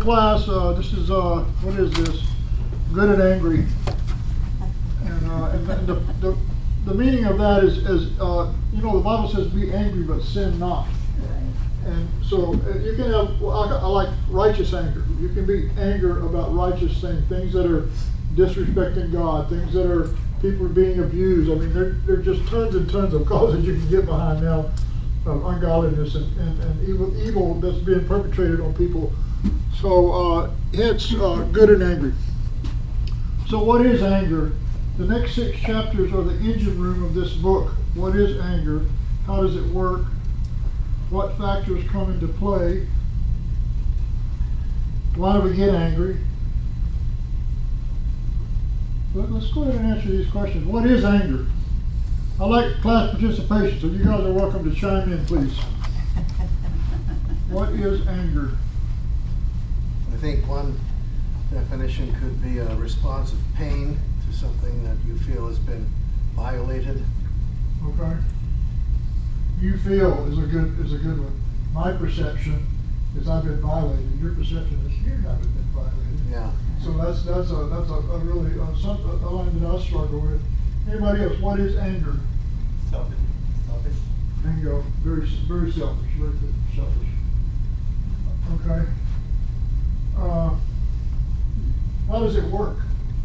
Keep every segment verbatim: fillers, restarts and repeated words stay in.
class, uh, this is, uh, what is this? Good and angry. And, uh, and the, the, the meaning of that is, is uh, you know, the Bible says be angry but sin not. And so uh, you can have, well, I, I like righteous anger. You can be anger about righteous things, things that are disrespecting God, things that are people being abused. I mean, there, there are just tons and tons of causes you can get behind now of ungodliness and, and, and evil, evil that's being perpetrated on people. So uh, it's uh, good and angry. So what is anger? The next six chapters are the engine room of this book. What is anger? How does it work? What factors come into play? Why do we get angry? But let's go ahead and answer these questions. What is anger? I like class participation, so you guys are welcome to chime in, please. What is anger? I think one definition could be a response of pain to something that you feel has been violated. Okay. You feel is a good is a good one. My perception is I've been violated. Your perception is you haven't been violated. Yeah. So that's that's a that's a, a really uh, some, a line that I struggle with. Anybody else? What is anger? Selfish. Selfish. Bingo. Very very selfish. Very selfish. Okay. Uh, how does it work?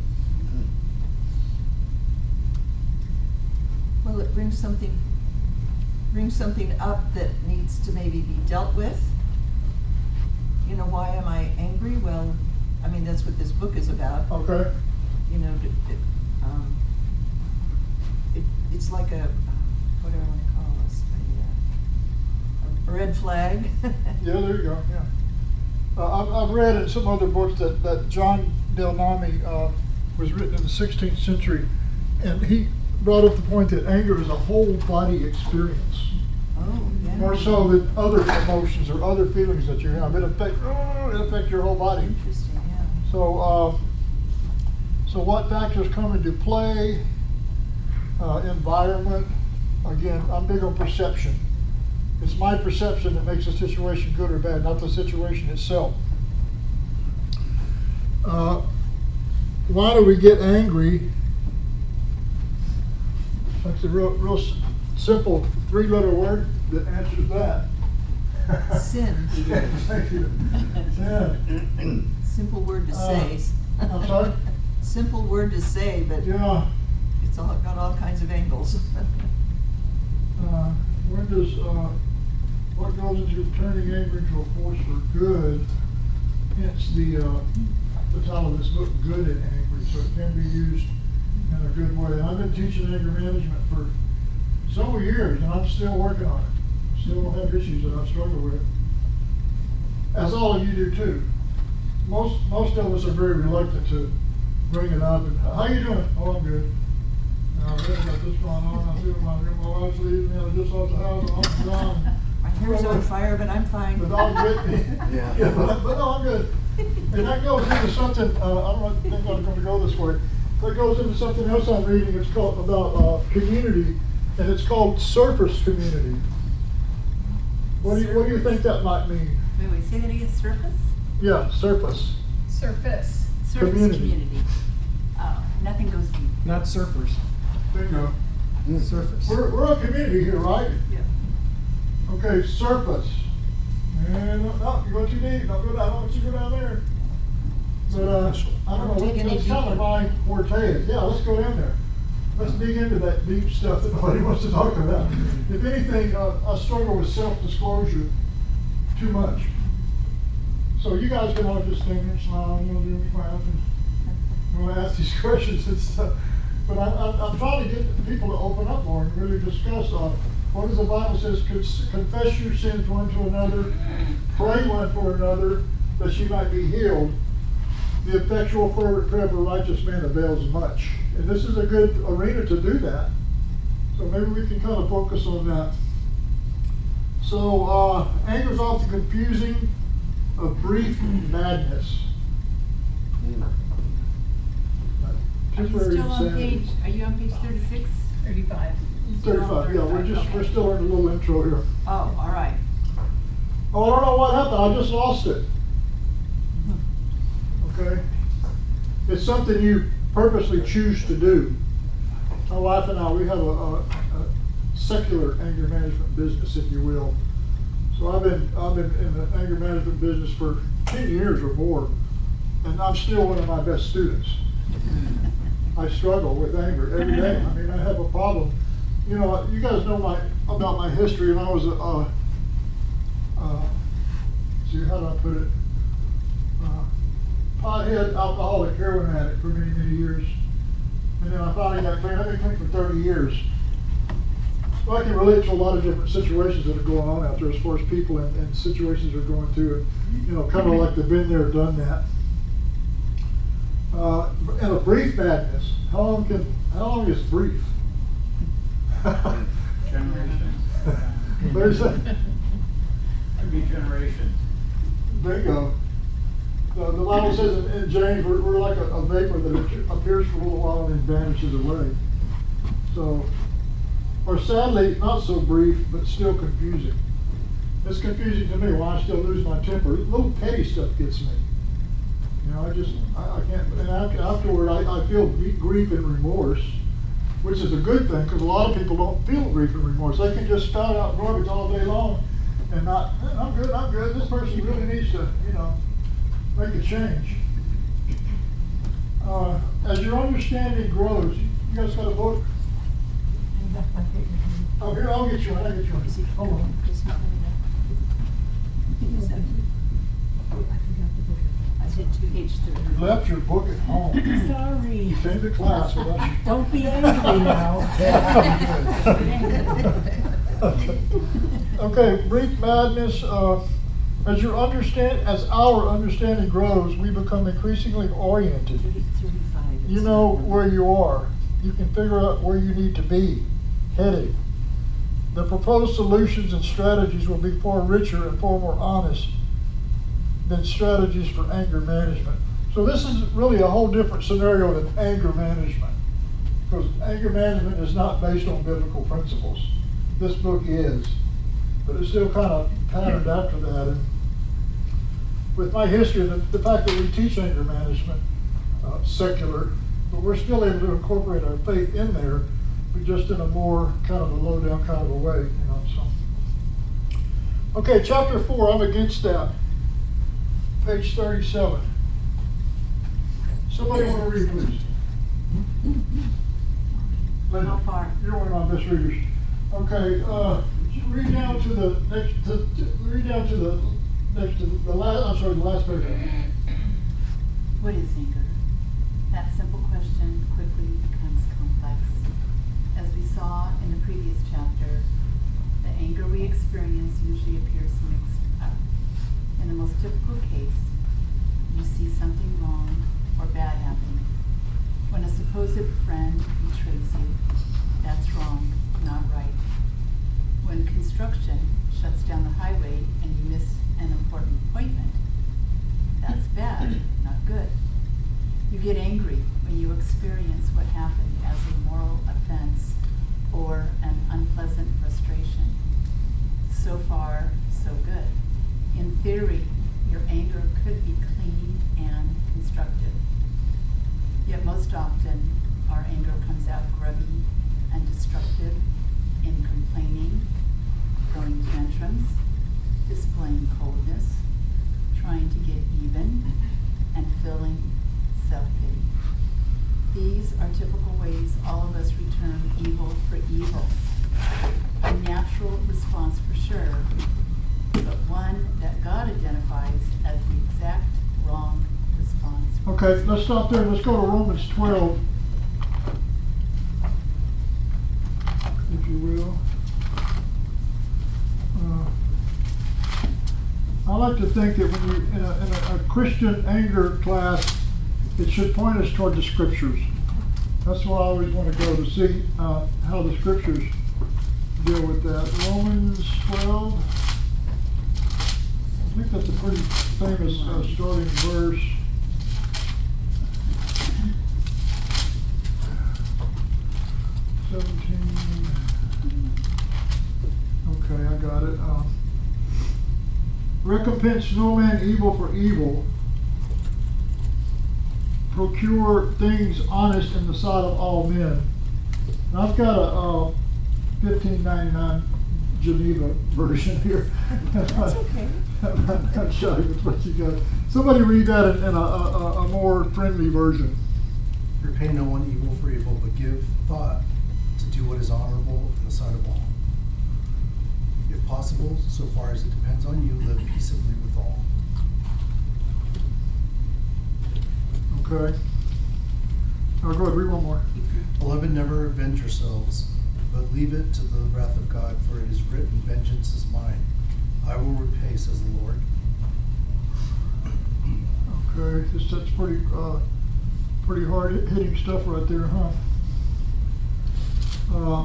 Well, it brings something brings something up that needs to maybe be dealt with. You know, why am I angry? Well, I mean, that's what this book is about. Okay. You know, it, um, it, it's like a, uh, what do I want to call this? A, uh, a red flag. Yeah, there you go, yeah. Uh, I've, I've read in some other books that, that John Del Nami uh, was written in the sixteenth century, and he brought up the point that anger is a whole body experience. Oh, yeah. More so than other emotions or other feelings that you have. It affects, oh, it affects your whole body. Interesting, yeah. So, uh, so what factors come into play? Uh, environment. Again, I'm big on perception. It's my perception that makes a situation good or bad, not the situation itself. Uh, why do we get angry? That's a real, real s- simple three-letter word that answers that. Sin. Thank you. Sin. Simple word to Uh, say. I'm sorry? Simple word to say, but Yeah. it's all got all kinds of angles. Uh, when does, uh, what goes into turning anger into a force for good? Hence the, uh, the title of this book, Good and Angry, so it can be used in a good way. And I've been teaching anger management for several years, and I'm still working on it. Still have issues that I struggle with, as all of you do too. Most most of us are very reluctant to bring it up. And, how you doing? Oh, I'm good. Now, I've got this going on. I feel my, my wife's leaving me. I just left the house. I'm gone. My hair's on fire, but I'm fine. The dog bit me. Yeah. Yeah, but, but no, I'm good. And that goes into something, uh, I don't think I'm going to go this way. That goes into something else I'm reading. It's called about uh, community, and it's called surface community. What do you What do you think that might mean? Wait, wait, say that again, surface? Yeah, surface. Surface. Surface Community. community. Oh, nothing goes deep. Not surfers. Bingo. Surface. We're we're a community here, right? Yeah. Okay, surface. And no, no, you go too deep. Don't go down. I don't want you to go down there. But uh, I don't know. Don't dig That's, any that's kind of deeper. my forte. Is. Yeah, let's go down there. Let's dig into that deep stuff that nobody wants to talk about. If anything, uh, I struggle with self-disclosure too much. So you guys can all just stand here and smile and you'll do me fine. I'm going to ask these questions and stuff. But I, I, I'm trying to get people to open up more and really discuss uh, what does the Bible says, confess your sins one to another, pray one for another, that she might be healed. The effectual fervent prayer of a righteous man avails much. And this is a good arena to do that. So maybe we can kind of focus on that. So uh, anger is often confusing a brief madness. Are you Temporary still on insanity. page, are you on page thirty-six? Thirty-five. thirty-five, yeah, we're just, we're still in a little intro here. Oh, all right. Oh, I don't know what happened, I just lost it. It's something you purposely choose to do. My wife and I, we have a, a, a secular anger management business, if you will. So I've been, I've been in the anger management business for ten years or more, and I'm still one of my best students. I struggle with anger every day. I mean, I have a problem. You know, you guys know my about my history, and I was a, uh, uh, see, how do I put it? Uh, pothead, alcoholic, heroin addict for many, many years. And then I finally got clean. I've been clean for thirty years. So I can relate to a lot of different situations that are going on out there as far as people and, and situations they're going through. And, you know, kind of like they've been there, done that. Uh, and a brief madness. How long can, how long is brief? Generations. There's a, Could be generations. there you go. Uh, the Bible says in, in James, we're, we're like a, a vapor that appears for a little while and then vanishes away. So, or sadly, not so brief, but still confusing. It's confusing to me why I still lose my temper. Little petty stuff gets me. You know, I just, I, I can't, and after, afterward, I, I feel grief and remorse, which is a good thing, because a lot of people don't feel grief and remorse. They can just spout out garbage all day long and not, I'm good, I'm good, this person really needs to, you know, make a change. Uh, as your understanding grows, you guys got a book? Oh, here, I'll get you one, I'll get you one. Hold on. Page thirty. You left your book at home. Sorry. You came to class without your. Don't be angry now. Okay, brief madness, uh, as your understand, as our understanding grows, we become increasingly oriented. You know where you are. You can figure out where you need to be, headed. The proposed solutions and strategies will be far richer and far more honest than strategies for anger management. So this is really a whole different scenario than anger management, because anger management is not based on biblical principles. This book is, but it's still kind of patterned after that. And with my history, the, the fact that we teach anger management, uh, secular, but we're still able to incorporate our faith in there, but just in a more kind of a low down kind of a way, you know. So, okay, chapter four. I'm against that. Page thirty-seven. Somebody want to read, please? How far? You're one of my best readers. Okay, uh, read down to the next. To, to, read down to the next to the, the last. I'm sorry, the last page. What is anger? That simple question quickly becomes complex. As we saw in the previous chapter, the anger we experience usually appears mixed up. In the most typical case, you see something wrong or bad happening. When a supposed friend betrays you, that's wrong, not right. When construction shuts down the highway and you miss an important appointment, that's bad, not good. You get angry when you experience what happened as a moral offense or an unpleasant frustration. So far, so good. In theory, your anger could be clean and constructive. Yet most often, our anger comes out grubby and destructive in complaining, throwing tantrums, displaying coldness, trying to get even, and feeling self-pity. These are typical ways all of us return evil for evil. A natural response for sure, but one that God identifies as the exact wrong response. Okay, let's stop there. Let's go to Romans twelve, if you will. Uh, I like to think that when you in a, in a, a Christian anger class, it should point us toward the scriptures. That's why I always want to go to see uh, how the scriptures deal with that. Romans twelve. I think that's a pretty famous uh, starting verse. seventeen. Okay, I got it. Um, recompense no man evil for evil, procure things honest in the sight of all men. And I've got a, uh, fifteen ninety-nine Geneva version here. That's okay. I'm not sure what you got. Somebody read that in, in a, a, a more friendly version. Repay no one evil for evil, but give thought to do what is honorable in the sight of all. If possible, so far as it depends on you, live peaceably with all. Okay. Oh, go ahead, read one more. Beloved, never avenge yourselves, but leave it to the wrath of God, for it is written, vengeance is mine. I will repay, says the Lord. Okay, this, that's pretty, uh, pretty hard hitting stuff right there, huh? Uh,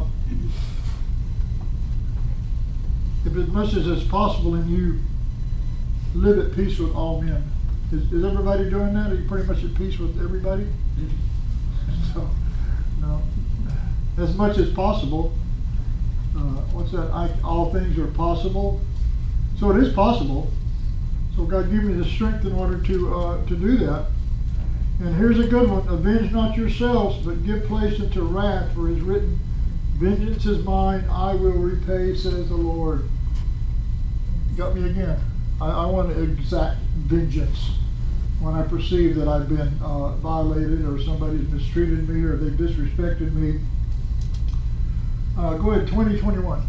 if as much as is possible in you, live at peace with all men. Is, is everybody doing that? Are you pretty much at peace with everybody? So, no. As much as possible. Uh, what's that? I, all things are possible. So it is possible. So God give me the strength in order to uh, to do that. And here's a good one. Avenge not yourselves, but give place unto wrath, for it is written, vengeance is mine, I will repay, says the Lord. Got me again. I, I want to exact vengeance when I perceive that I've been uh, violated, or somebody's mistreated me, or they've disrespected me. Uh, go ahead, twenty twenty-one.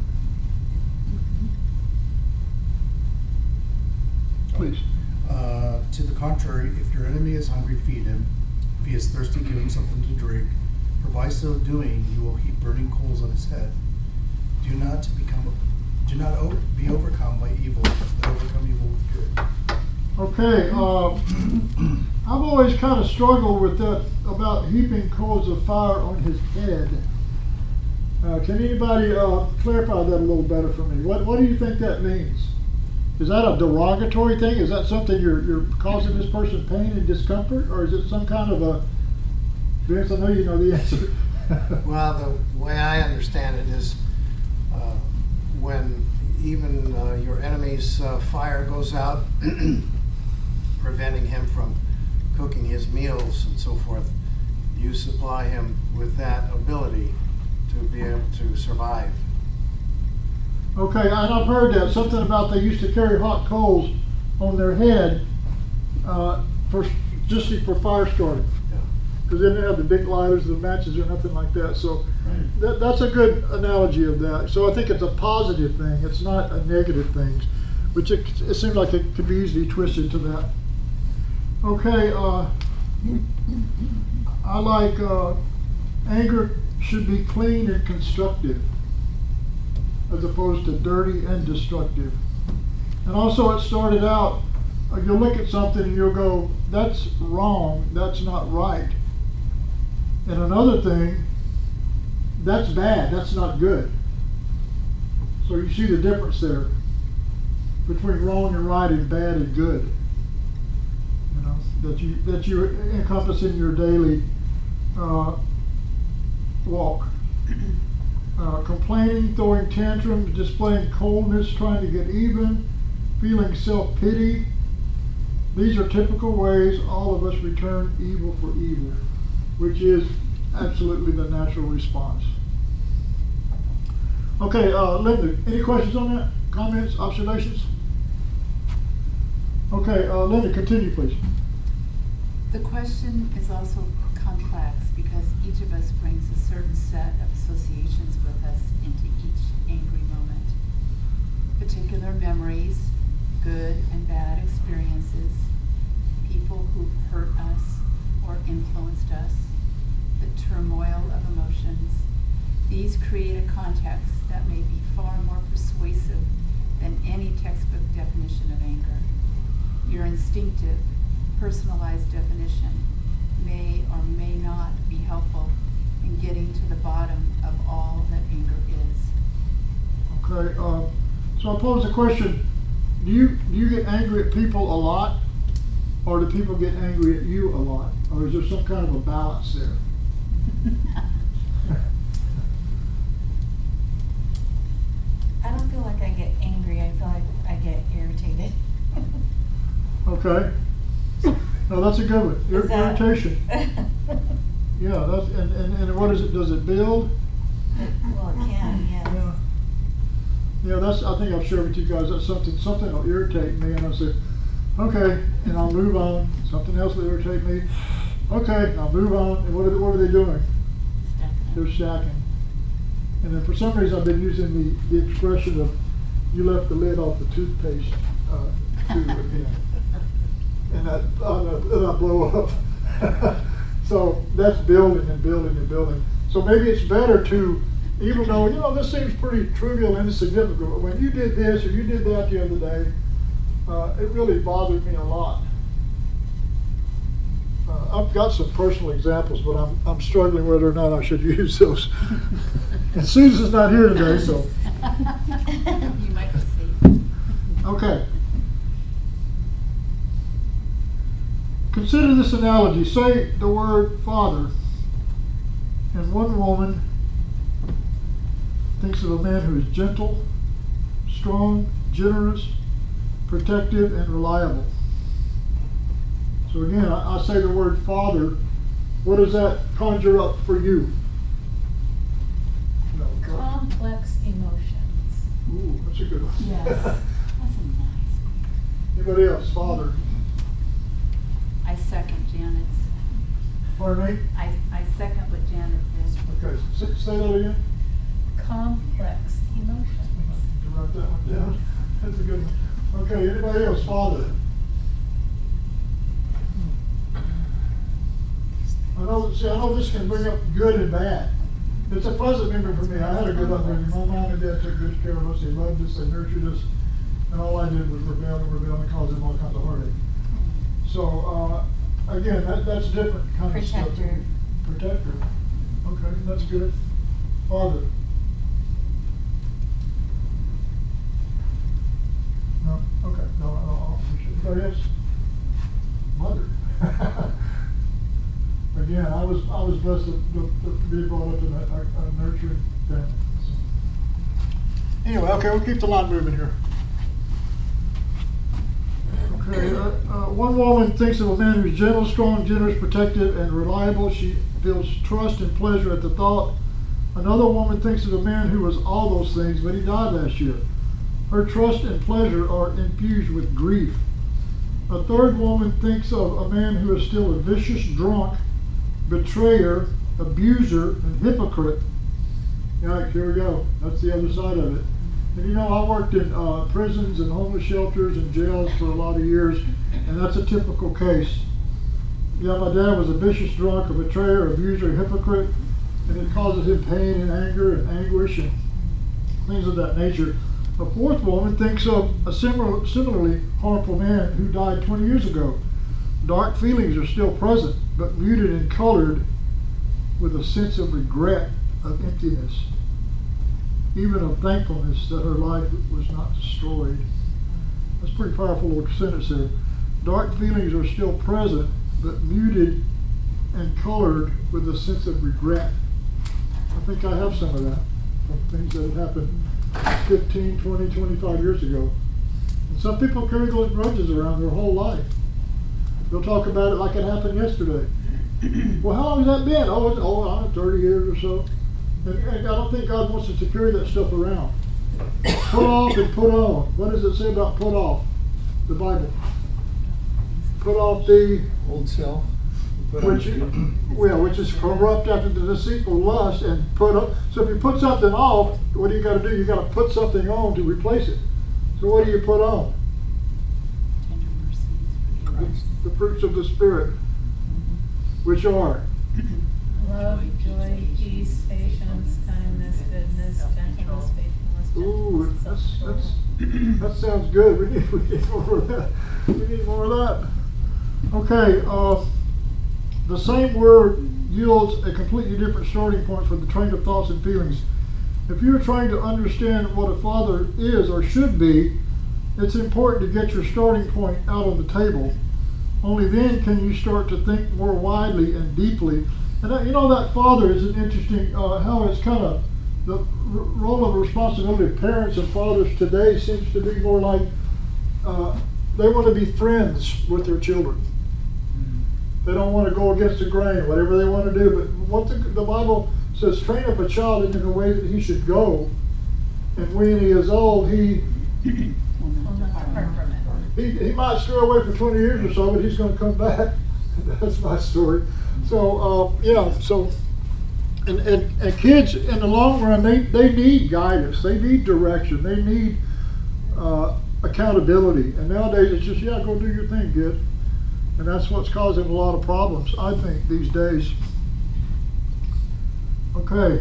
Please. Uh, to the contrary, if your enemy is hungry, feed him. If he is thirsty, give him something to drink. For by so doing, you will heap burning coals on his head. Do not become, do not over, be overcome by evil, but overcome evil with good. Okay, uh, I've always kind of struggled with that about heaping coals of fire on his head. Uh, can anybody uh, clarify that a little better for me? What What do you think that means? Is that a derogatory thing? Is that something you're you're causing this person pain and discomfort, or is it some kind of a? Vince, I know you know the answer. Well, the way I understand it is uh, when even uh, your enemy's uh, fire goes out, preventing him from cooking his meals and so forth, you supply him with that ability to be able to survive. Okay, and I've heard that something about they used to carry hot coals on their head uh, for just for fire starting. Because they didn't have the big lighters, the matches, or nothing like that. So Right. that, that's a good analogy of that. So I think it's a positive thing. It's not a negative thing, which it, it seems like it could be easily twisted to that. Okay, uh, I like uh, anger should be clean and constructive, as opposed to dirty and destructive. And also it started out, uh, you'll look at something and you'll go, that's wrong, that's not right. And another thing, that's bad, that's not good. So you see the difference there between wrong and right and bad and good. You know, that you that you encompass in your daily uh, walk. Uh, complaining, throwing tantrums, displaying coldness, trying to get even, feeling self-pity. These are typical ways all of us return evil for evil, which is absolutely the natural response. Okay, uh, Linda, any questions on that? Comments, observations? Okay, uh, Linda, continue, please. The question is also complex because each of us brings a certain set of associations with us into each angry moment. Particular memories, good and bad experiences, people who've hurt us or influenced us, the turmoil of emotions. These create a context that may be far more persuasive than any textbook definition of anger. Your instinctive, personalized definition may or may not be helpful in getting to the bottom of all that anger is. Okay, uh, so I pose the question, do you, do you get angry at people a lot? Or do people get angry at you a lot? Or is there some kind of a balance there? I don't feel like I get angry. I feel like I get irritated. Okay. No, that's a good one. Ir- Is that- Irritation. Yeah, that's, and, and, and what is it, does it build? Well, it can, yes. Yeah. Yeah, that's, I think I've shared with you guys, that's something, something will irritate me, and I say, okay, and I'll move on. Something else will irritate me. Okay, I'll move on. And what are, they- what are they doing? They're stacking. And then for some reason, I've been using the, the expression of, you left the lid off the toothpaste, uh, tube again. And that, uh, and I blow up. So that's building and building and building. So maybe it's better to, even though, you know, this seems pretty trivial and insignificant, but when you did this or you did that the other day, uh, it really bothered me a lot. Uh, I've got some personal examples, but I'm, I'm struggling whether or not I should use those. And Susan's not here today, so. You might be safe. Okay. Consider this analogy. Say the word father, and one woman thinks of a man who is gentle, strong, generous, protective, and reliable. So again, I, I say the word father. What does that conjure up for you? No, what? Complex emotions. Ooh, that's a good one. Yes. That's a nice one. Anybody else? Father. I second Janet's. Pardon me? I, I second what Janet says. Okay, say, say that again. Complex emotions. To write that one down. That's a good one. Okay, anybody else? Father. I know, see, I know this can bring up good and bad. It's a pleasant memory for me. I had a good upbringing. My mom and dad took good care of us. They loved us. They nurtured us. And all I did was rebel and rebel and cause them all kinds of heartache. So, uh, again, that, that's different kind of stuff. Protector. Protector. Okay, that's good. Father. No? Okay. No, no, no. Anybody else? Mother. Again, I was I was blessed to, to, to be brought up in a, a, a nurturing family. So. Anyway, okay, we'll keep the line moving here. Okay, uh, uh, one woman thinks of a man who's gentle, strong, generous, protective, and reliable. She feels trust and pleasure at the thought. Another woman thinks of a man who was all those things, but he died last year. Her trust and pleasure are infused with grief. A third woman thinks of a man who is still a vicious drunk, betrayer, abuser, and hypocrite. Yeah, here we go. That's the other side of it. And you know, I worked in uh, prisons and homeless shelters and jails for a lot of years, and that's a typical case. Yeah, my dad was a vicious drunk, a betrayer, abuser, hypocrite, and it causes him pain and anger and anguish and things of that nature. A fourth woman thinks of a similar, similarly harmful man who died twenty years ago. Dark feelings are still present, but muted and colored with a sense of regret, of emptiness, even of thankfulness that her life was not destroyed. That's a pretty powerful little sentence there. Dark feelings are still present, but muted and colored with a sense of regret. I think I have some of that from things that had happened fifteen, twenty, twenty-five years ago. And some people carry those grudges around their whole life. They'll talk about it like it happened yesterday. Well, how long has that been? Oh, it's, oh, I don't know, thirty years or so. And, and I don't think God wants us to carry that stuff around. Put off and put on. What does it say about put off? The Bible. Put off the Old self. Put on which, new. well, which is corrupt after the deceitful lust, and put up. So if you put something off, what do you got to do? You got to put something on to replace it. So what do you put on? Tender mercies, forgiveness. The fruits of the Spirit, which are Love, joy, peace, patience, kindness, goodness, gentleness, faithfulness, ooh, gentleness, that's that's self-control. that sounds good. We need we need more of that. We need more of that. Okay, uh, the same word yields a completely different starting point for the train of thoughts and feelings. If you're trying to understand what a father is or should be, it's important to get your starting point out on the table. Only then can you start to think more widely and deeply. And that, you know, that father is an interesting, uh, how it's kind of, the r- role of responsibility of parents and fathers today seems to be more like uh, they want to be friends with their children. They don't want to go against the grain, whatever they want to do. But what the, the Bible says, train up a child in the way that he should go, and when he is old, he Will not depart from it. he, he might stray away for twenty years or so, but he's going to come back. That's my story. So uh, yeah, so and, and and kids in the long run, they they need guidance, they need direction, they need uh, accountability. And nowadays it's just, yeah, go do your thing, kid. And that's what's causing a lot of problems, I think, these days. Okay.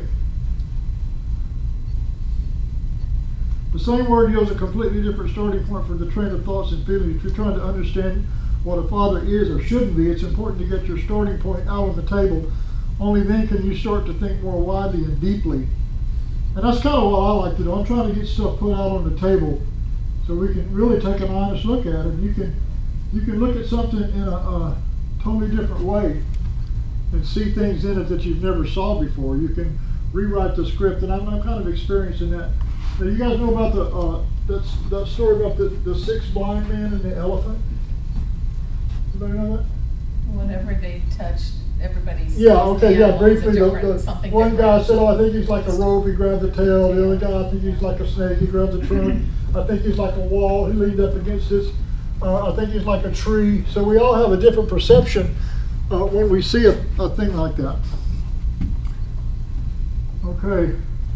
The same word yields a completely different starting point for the train of thoughts and feelings. If you're trying to understand what a father is or shouldn't be, it's important to get your starting point out on the table. Only then can you start to think more widely and deeply. And that's kind of what I like to do. I'm trying to get stuff put out on the table so we can really take an honest look at it. You can you can look at something in a, a totally different way and see things in it that you've never saw before. You can rewrite the script, and I'm, I'm kind of experiencing that. Now, you guys know about the uh, that's that story about the, the six blind men and the elephant? Anybody know that? Whatever they touched, everybody sees Yeah, okay, the yeah, animal as a briefly, the, different- the, something one different. guy said, oh, I think he's like a rope, he grabbed the tail. The other guy, I think he's like a snake, he grabs the trunk. I think he's like a wall, he leaned up against his, uh, I think he's like a tree. So we all have a different perception uh, when we see a, a thing like that. Okay.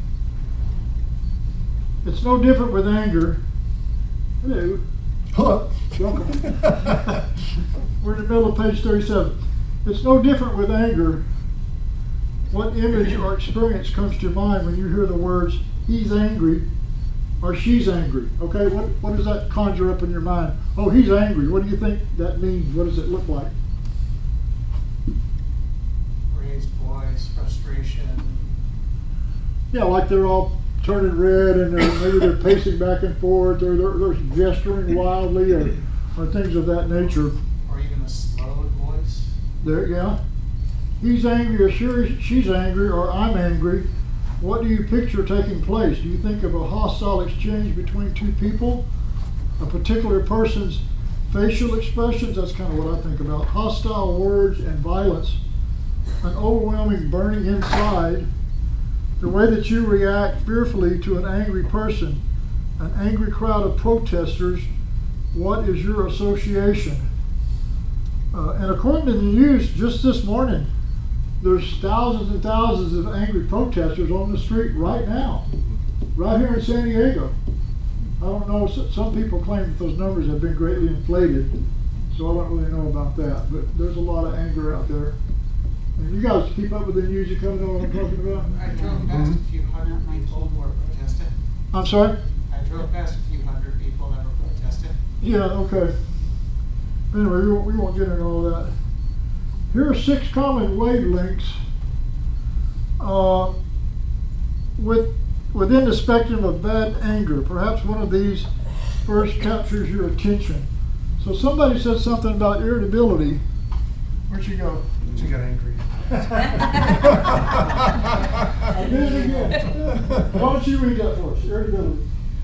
It's no different with anger. Hello. Hello. Welcome. We're in the middle of page thirty-seven. It's no different with anger. What image or experience comes to your mind when you hear the words, he's angry or she's angry? Okay, what, what does that conjure up in your mind? Oh, he's angry. What do you think that means? What does it look like? Raised voice, frustration. Yeah, like they're all turning red and they're, maybe they're pacing back and forth, or they're, they're gesturing wildly, or, or things of that nature. Or even a slowed voice. There, yeah. He's angry, or sure she's angry, or I'm angry. What do you picture taking place? Do you think of a hostile exchange between two people? A particular person's facial expressions? That's kind of what I think about. Hostile words and violence. An overwhelming burning inside. The way that you react fearfully to an angry person. An angry crowd of protesters. What is your association? Uh, and according to the news just this morning, there's thousands and thousands of angry protesters on the street right now, right here in San Diego. I don't know, some people claim that those numbers have been greatly inflated, so I don't really know about that, but there's a lot of anger out there. And you guys keep up with the news, you kind of know what I'm talking about? I drove past a few hundred people who were protesting. I'm sorry? I drove past a few hundred people that were protesting. Yeah, okay. Anyway, we won't, we won't get into all that. Here are six common wavelengths uh, with, within the spectrum of bad anger. Perhaps one of these first captures your attention. So somebody said something about irritability. Where'd she go? She got angry. I did it again. Why don't you read that for us? Irritability.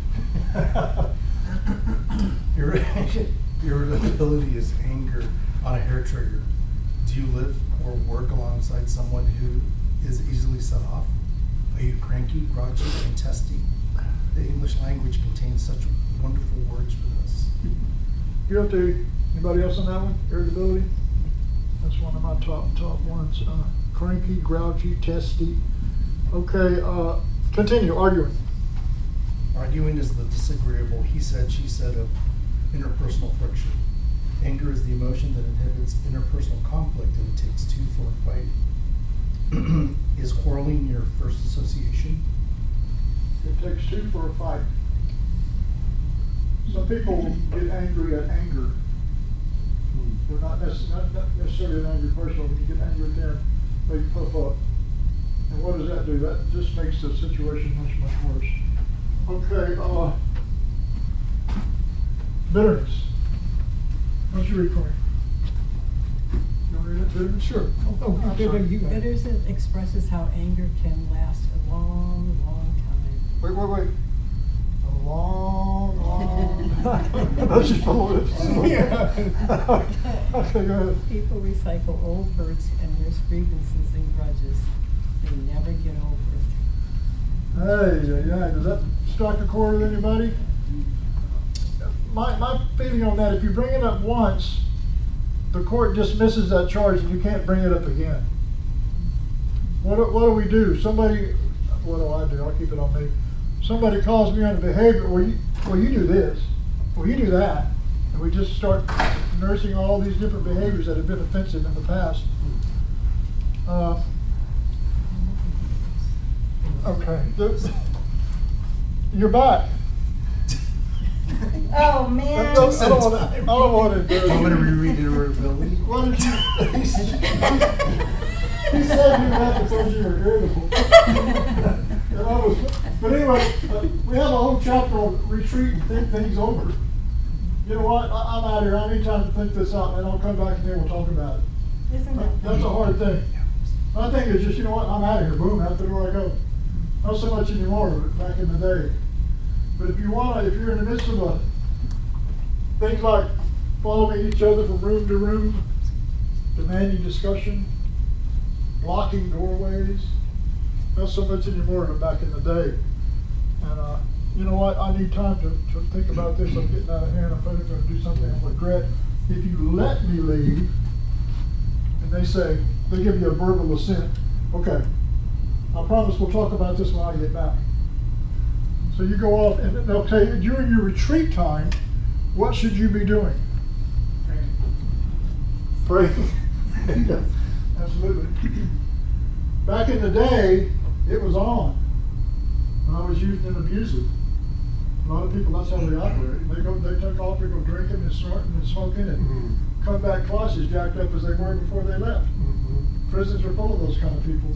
Irri- Irritability is anger on a hair trigger. Do you live or work alongside someone who is easily set off? Are you cranky, grouchy, and testy? The English language contains such wonderful words for this. You have to, anybody else on that one? Irritability? That's one of my top, top ones. Uh, cranky, grouchy, testy. Okay, uh, continue, arguing. Arguing is the disagreeable he said, she said of interpersonal friction. Anger is the emotion that inhibits interpersonal conflict, and it takes two for a fight. Is quarreling your first association? It takes two for a fight. Some people get angry at anger. They're not necessarily, not necessarily an angry person. When you get angry at them, they puff up. And what does that do? That just makes the situation much, much worse. Okay, uh, bitterness. Why don't you read for me? You want to read it, bitterness? Sure. Oh, I'm sorry. Bitterness expresses how anger can last a long, long time. Wait, wait, wait. A long, long. That's just full of it. Okay, go ahead. People recycle old hurts and nurse grievances and grudges. They never get over it. Hey, yeah, yeah, does that strike a chord with anybody? My, my feeling on that, if you bring it up once, the court dismisses that charge and you can't bring it up again. What, do- what do we do? Somebody, what do I do? I'll keep it on me. Somebody calls me on a behavior, well, you, well, you do this, well, you do that. And we just start nursing all these different behaviors that have been offensive in the past. Uh, Okay, The- you're back. Oh, I man. don't, I don't wanna, I don't wanna do I'm gonna it. reread it or ability. Why did you, he said he said you had because you were irritable. And I was, but anyway, uh, we have a whole chapter on retreat and think things over. You know what, I, I'm out here, I need time to think this out, and I'll come back and then we'll talk about it. Isn't that That's a hard thing. My thing is just, you know what, I'm out of here, boom, out the door I go. Not so much anymore, but back in the day. But if you wanna, if you're in the midst of a, things like following each other from room to room, demanding discussion, blocking doorways, not so much anymore, but back in the day. And, uh, you know what, I need time to, to think about this, I'm getting out of hand, I'm probably gonna do something I regret. If you let me leave, and they say, they give you a verbal assent, okay, I promise we'll talk about this when I get back. So you go off and they'll tell you, during your retreat time, what should you be doing? Praying. Yeah, absolutely. Back in the day, it was on. When I was using and abusing. A lot of people, that's how they operate. They go, they take off, they go drinking and snorting and smoking and Mhm. come back twice as jacked up as they were before they left. Mhm. Prisons are full of those kind of people.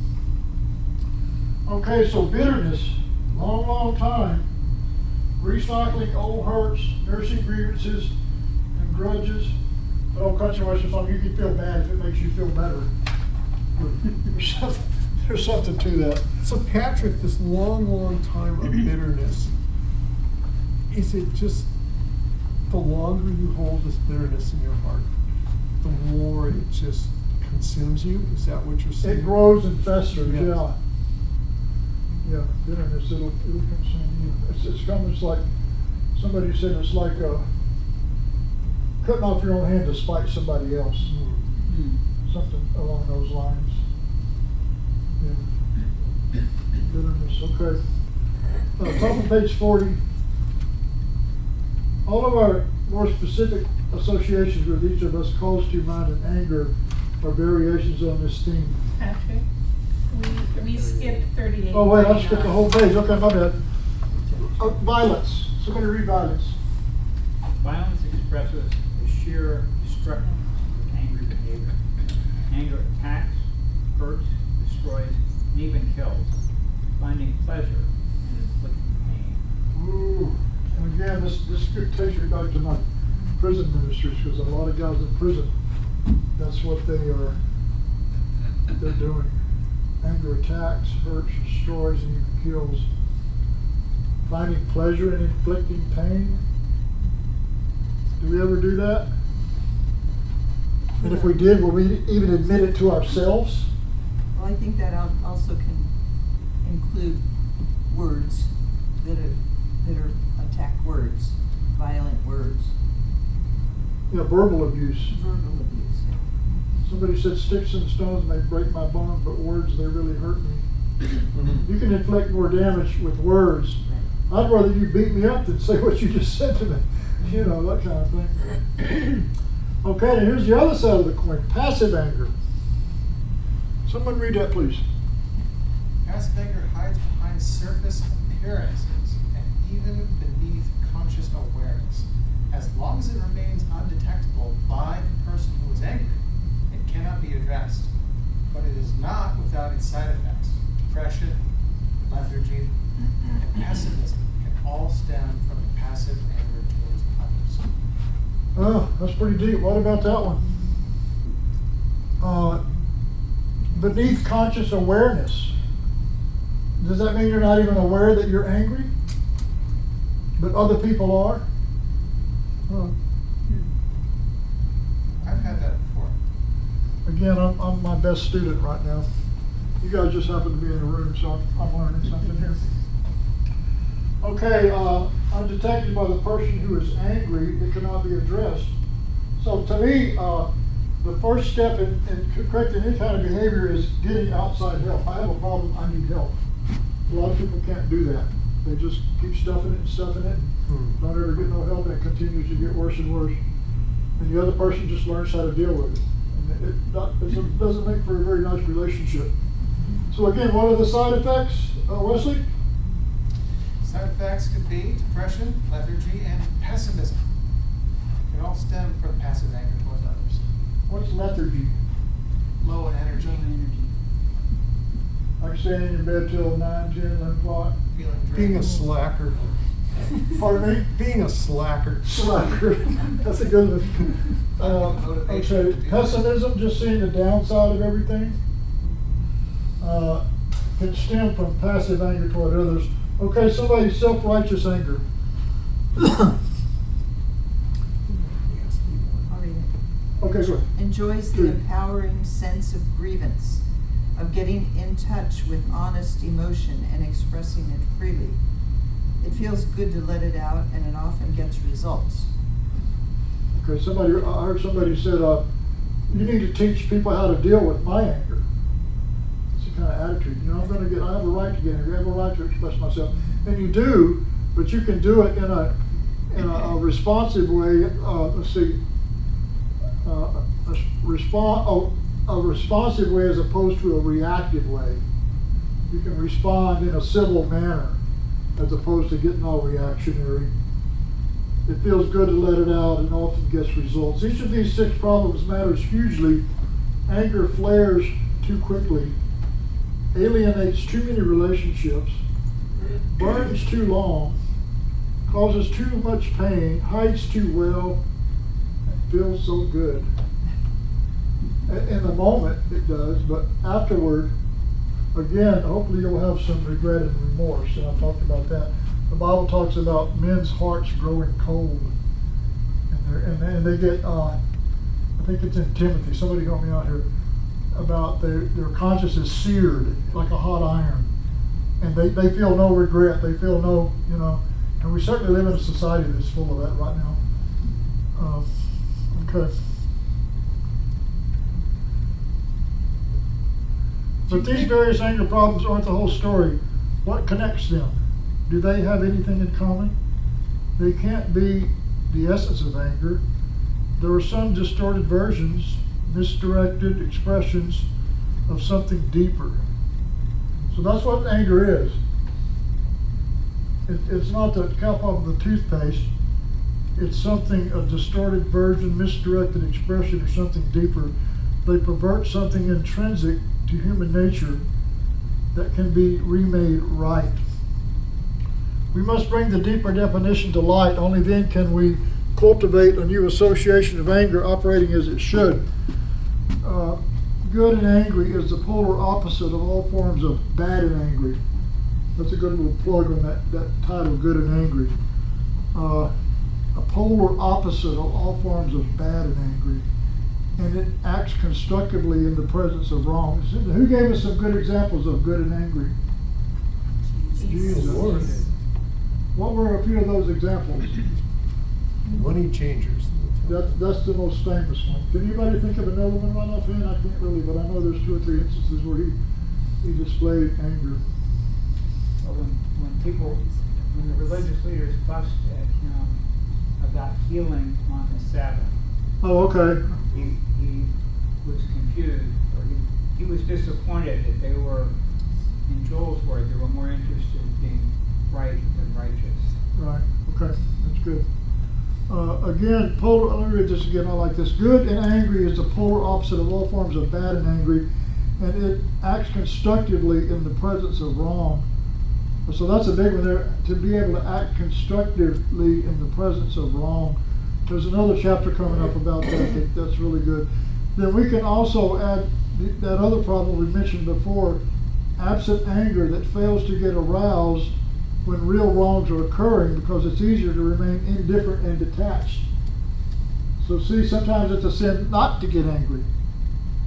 Okay, so bitterness, long, long time, recycling old hurts, nursing grievances and grudges. That old country western song, you can feel bad if it makes you feel better. There's something, there's something to that. So Patrick, this long, long time of bitterness, is it just the longer you hold this bitterness in your heart, the more it just consumes you? Is that what you're saying? It grows and festers, Yes. yeah. Yeah, bitterness, it'll, it'll consume you. It's, it's almost like, somebody said it's like, uh, cutting off your own hand to spite somebody else. Mm. Something along those lines. Yeah. Bitterness, okay. Uh, top of page forty. All of our more specific associations with each of us calls to mind and anger are variations on this theme. Patrick, we, we skipped thirty-eight. Oh, wait, I skipped the whole page, okay, my bad. Uh, violence, somebody read violence. Violence expresses a sheer destructive of angry behavior. Anger attacks, hurts, destroys, and even kills, finding pleasure in inflicting pain. Ooh, and again, this, this takes me back to my prison ministries, because a lot of guys in prison, that's what they are, they're doing. Anger attacks, hurts, destroys, and even kills. Finding pleasure in inflicting pain. Do we ever do that? And if we did, will we even admit it to ourselves? Well, I think that al- also can include words that are, that are attack words, violent words, Yeah, verbal abuse. verbal abuse. Somebody said sticks and stones may break my bones, but words, they really hurt me. You can inflict more damage with words. I'd rather you beat me up than say what you just said to me. You know, that kind of thing. Okay, and here's the other side of the coin, passive anger. Someone read that, please. Passive anger hides behind surface appearances and even beneath conscious awareness. As long as it remains undetectable by the person who is angry, it cannot be addressed. But it is not without its side effects. Depression, lethargy, and pessimism can all stem from a passive anger towards others. Oh, that's pretty deep. What about that one? Uh, beneath conscious awareness. Does that mean you're not even aware that you're angry? But other people are? Huh. I've had that again, I'm, I'm my best student right now. You guys just happen to be in the room, so I'm, I'm learning something here. Okay, uh, undetected by the person who is angry, it cannot be addressed. So to me, uh, the first step in, in correcting any kind of behavior is getting outside help. I have a problem, I need help. A lot of people can't do that. They just keep stuffing it and stuffing it, Hmm. don't ever get no help, and it continues to get worse and worse. And the other person just learns how to deal with it. And it not, it doesn't make for a very nice relationship. So again, what are the side effects, uh, Wesley? Side effects could be depression, lethargy, and pessimism. It can all stem from passive anger towards others. What's lethargy? Low in energy, Like staying in your bed till nine, ten, eleven o'clock? feeling drained. Being a slacker. Pardon me? Being a slacker. Slacker. That's a good one. Uh, Motivation okay, to do pessimism, just seeing the downside of everything, uh, can stem from passive anger toward others. Okay, somebody's self-righteous anger. I'll read it. Okay, go ahead. Enjoys the Good. empowering sense of grievance, of getting in touch with honest emotion and expressing it freely. It feels good to let it out, and it often gets results. Okay, somebody, I heard somebody said, uh, you need to teach people how to deal with my anger. It's the kind of attitude, you know, I'm gonna get, I have a right to get angry, I have a right to express myself. And you do, but you can do it in a, in a, a responsive way, uh, let's see, uh, a respond, a, a responsive way as opposed to a reactive way. You can respond in a civil manner as opposed to getting all reactionary. It feels good to let it out and often gets results. Each of these six problems matters hugely. Anger flares too quickly, alienates too many relationships, burns too long, causes too much pain, hides too well, and feels so good. In the moment it does, but afterward, again, hopefully you'll have some regret and remorse, and I've talked about that. The Bible talks about men's hearts growing cold, and, they're, and, and they get, uh, I think it's in Timothy, somebody help me out here, about their, their conscience is seared like a hot iron, and they, they feel no regret, they feel no, you know, and we certainly live in a society that's full of that right now. Um, okay. But these various anger problems aren't the whole story. What connects them? Do they have anything in common? They can't be the essence of anger. There are some distorted versions, misdirected expressions of something deeper. So that's what anger is. It, it's not the cap off of the toothpaste. It's something, a distorted version, misdirected expression of something deeper. They pervert something intrinsic to human nature that can be remade right. We must bring the deeper definition to light. Only then can we cultivate a new association of anger operating as it should. Uh, good and angry is the polar opposite of all forms of bad and angry. That's a good little plug on that, that title, Good and Angry. Uh, a polar opposite of all forms of bad and angry. And it acts constructively in the presence of wrong. Who gave us some good examples of good and angry? Jesus. Lord. What were a few of those examples? Money changers. That, that's the most famous one. Can anybody think of another one right offhand? I can't really, but I know there's two or three instances where he, he displayed anger. Well, when, when people, when the religious leaders fussed at him about healing on the Sabbath, Oh, okay. he, he was confused, or he, he was disappointed that they were, in Joel's words, they were more interested in being right than righteous. Right, okay, that's good. Uh, again, polar, let me read this again, I like this. Good and angry is the polar opposite of all forms of bad and angry, and it acts constructively in the presence of wrong. So that's a big one there, to be able to act constructively in the presence of wrong. There's another chapter coming up about that, that that's really good. Then we can also add th- that other problem we mentioned before, absent anger that fails to get aroused when real wrongs are occurring, because it's easier to remain indifferent and detached. So see, sometimes it's a sin not to get angry.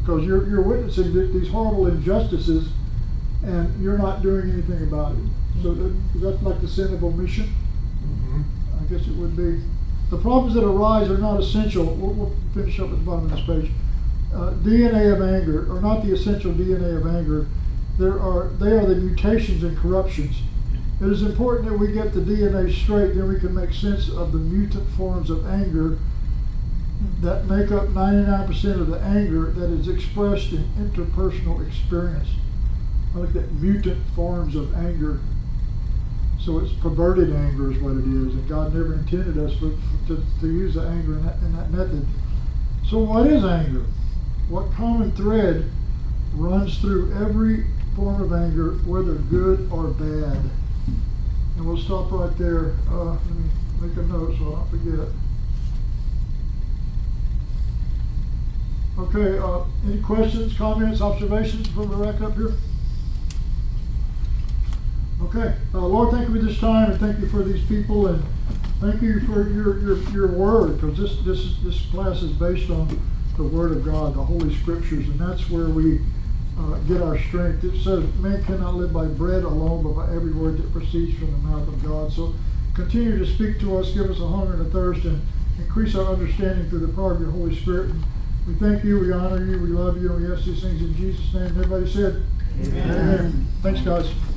because you're, you're witnessing th- these horrible injustices, and you're not doing anything about it. So that, is that like the sin of omission? Mhm. I guess it would be. The problems that arise are not essential. We'll, we'll finish up at the bottom of this page. Uh, D N A of anger, or not the essential D N A of anger. There are they are the mutations and corruptions. It is important that we get the D N A straight, then we can make sense of the mutant forms of anger that make up ninety-nine percent of the anger that is expressed in interpersonal experience. I looked at mutant forms of anger. So it's perverted anger is what it is, and God never intended us for, for, to, to use the anger in that, in that method. So what is anger? What common thread runs through every form of anger, whether good or bad? And we'll stop right there. Uh, let me make a note so I don't forget. Okay, uh, any questions, comments, observations before we wrap up here? Okay, uh, Lord, thank you for this time, and thank you for these people, and thank you for your your, your word, because this this this class is based on the Word of God, the Holy Scriptures, and that's where we uh, get our strength. It says, "Man cannot live by bread alone, but by every word that proceeds from the mouth of God." So, continue to speak to us, give us a hunger and a thirst, and increase our understanding through the power of your Holy Spirit. And we thank you, we honor you, we love you, and we ask these things in Jesus' name. Everybody said, Amen. Amen. Thanks, guys.